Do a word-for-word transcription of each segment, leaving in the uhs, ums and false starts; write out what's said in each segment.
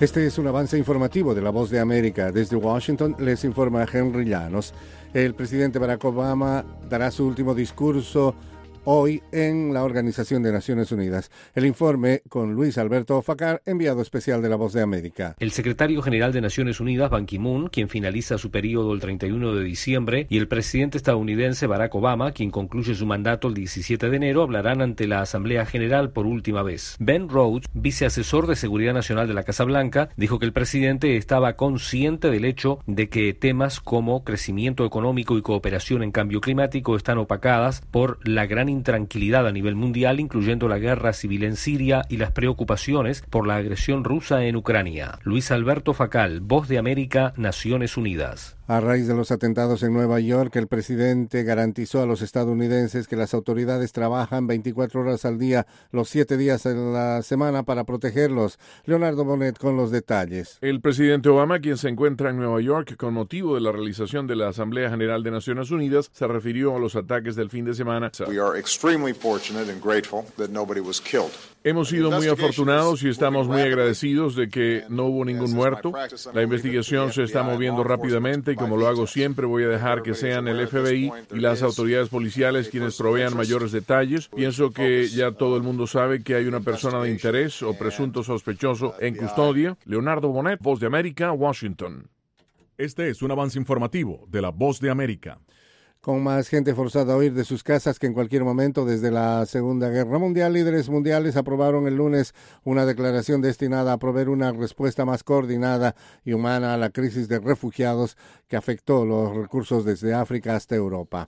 Este es un avance informativo de La Voz de América. Desde Washington les informa Henry Llanos. El presidente Barack Obama dará su último discurso hoy en la Organización de Naciones Unidas. El informe con Luis Alberto Facar, enviado especial de La Voz de América. El secretario general de Naciones Unidas, Ban Ki-moon, quien finaliza su periodo el treinta y uno de diciembre, y el presidente estadounidense Barack Obama, quien concluye su mandato el diecisiete de enero, hablarán ante la Asamblea General por última vez. Ben Rhodes, viceasesor de Seguridad Nacional de la Casa Blanca, dijo que el presidente estaba consciente del hecho de que temas como crecimiento económico y cooperación en cambio climático están opacadas por la gran intranquilidad a nivel mundial, incluyendo la guerra civil en Siria y las preocupaciones por la agresión rusa en Ucrania. Luis Alberto Facal, Voz de América, Naciones Unidas. A raíz de los atentados en Nueva York, el presidente garantizó a los estadounidenses que las autoridades trabajan veinticuatro horas al día, los siete días en la semana para protegerlos. Leonardo Bonet con los detalles. El presidente Obama, quien se encuentra en Nueva York con motivo de la realización de la Asamblea General de Naciones Unidas, se refirió a los ataques del fin de semana. We are extremely fortunate and grateful that nobody was killed. Hemos sido muy afortunados y estamos muy agradecidos de que no hubo ningún muerto. La investigación se está moviendo rápidamente y, como lo hago siempre, voy a dejar que sean el F B I y las autoridades policiales quienes provean mayores detalles. Pienso que ya todo el mundo sabe que hay una persona de interés o presunto sospechoso en custodia. Leonardo Bonet, Voz de América, Washington. Este es un avance informativo de La Voz de América. Con más gente forzada a huir de sus casas que en cualquier momento desde la Segunda Guerra Mundial, líderes mundiales aprobaron el lunes una declaración destinada a proveer una respuesta más coordinada y humana a la crisis de refugiados que afectó los recursos desde África hasta Europa.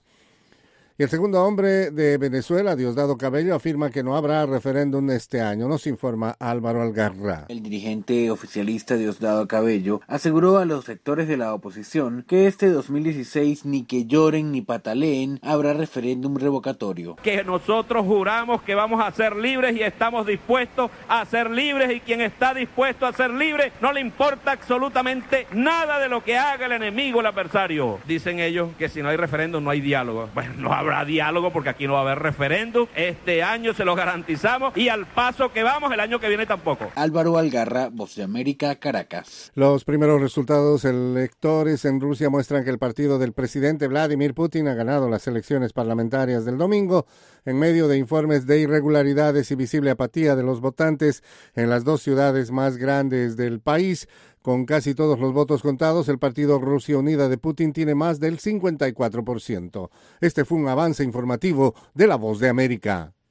Y el segundo hombre de Venezuela, Diosdado Cabello, afirma que no habrá referéndum este año. Nos informa Álvaro Algarra. El dirigente oficialista Diosdado Cabello aseguró a los sectores de la oposición que este dos mil dieciséis ni que lloren ni pataleen habrá referéndum revocatorio. Que nosotros juramos que vamos a ser libres y estamos dispuestos a ser libres, y quien está dispuesto a ser libre no le importa absolutamente nada de lo que haga el enemigo, el adversario. Dicen ellos que si no hay referéndum no hay diálogo. Bueno, no habrá diálogo porque aquí no va a haber referéndum. Este año se lo garantizamos, y al paso que vamos el año que viene tampoco. Álvaro Algarra, Voz de América, Caracas. Los primeros resultados electorales en Rusia muestran que el partido del presidente Vladimir Putin ha ganado las elecciones parlamentarias del domingo en medio de informes de irregularidades y visible apatía de los votantes en las dos ciudades más grandes del país. Con casi todos los votos contados, el partido Rusia Unida de Putin tiene más del cincuenta y cuatro por ciento. Este fue un avance informativo de La Voz de América.